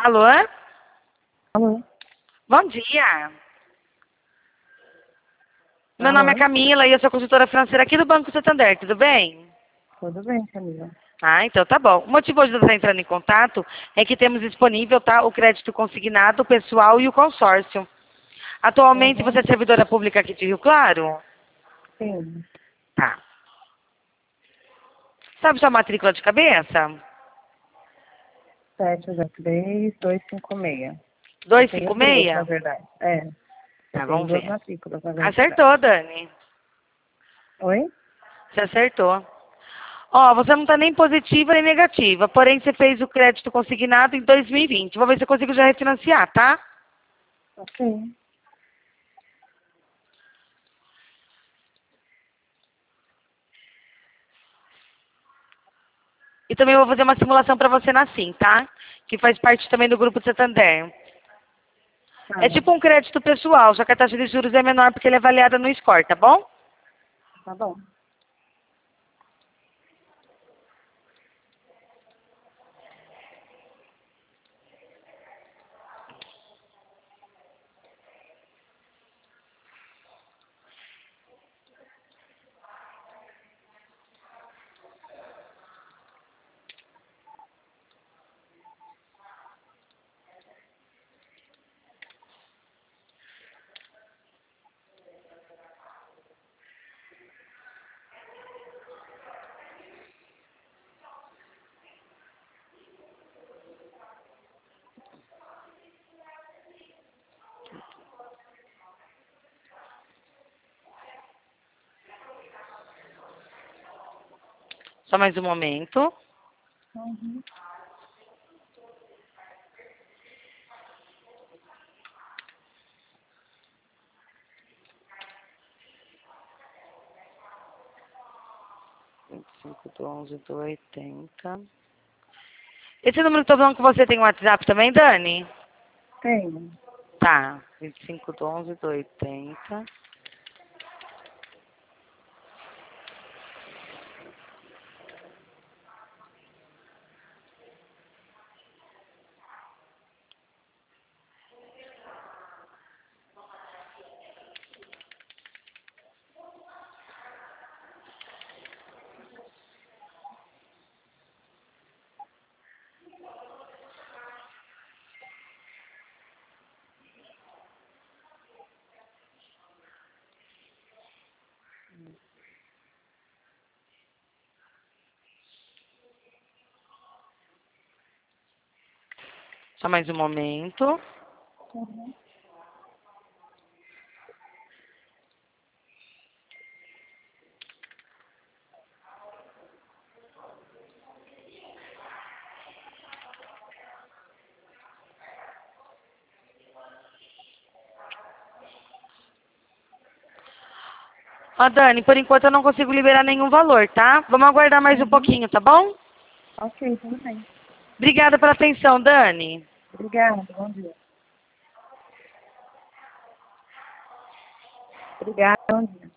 Alô? Alô? Bom dia. Meu nome é Alô? Camila e eu sou consultora financeira aqui do Banco Santander, tudo bem? Tudo bem, Camila? Ah, então tá bom. O motivo hoje de eu estar entrando em contato é que temos disponível, tá, o crédito consignado, o pessoal e o consórcio. Atualmente você é servidora pública aqui de Rio Claro? Sim. Tá. Sabe sua matrícula de cabeça? 703-256. Eu tenho duas, na 256? verdade. Eu Tá, tenho vamos duas ver. matrículas, na verdade. Acertou, Dani. Oi? Você acertou. Ó, você não está nem positiva nem negativa, porém você fez o crédito consignado em 2020. Vou ver se eu consigo já refinanciar, tá? Ok. E também vou fazer uma simulação para você na Sim, tá? Que faz parte também do grupo de Santander. Tá, É tipo um crédito pessoal, só que a taxa de juros é menor porque ele é avaliada no score, tá bom? tá bom. Só mais um momento. Uhum. Cinco do 11 do 80. Esse número que eu tô falando com você tem WhatsApp também, Dani? Tenho. Tá. 25 do 11 do 80. Só mais um momento. Uhum. Ó, Dani, por enquanto eu não consigo liberar nenhum valor, tá? Vamos aguardar mais um Uhum. pouquinho, tá bom? Ok, tudo bem. Obrigada pela atenção, Dani. Obrigada, bom dia. Obrigada, bom dia.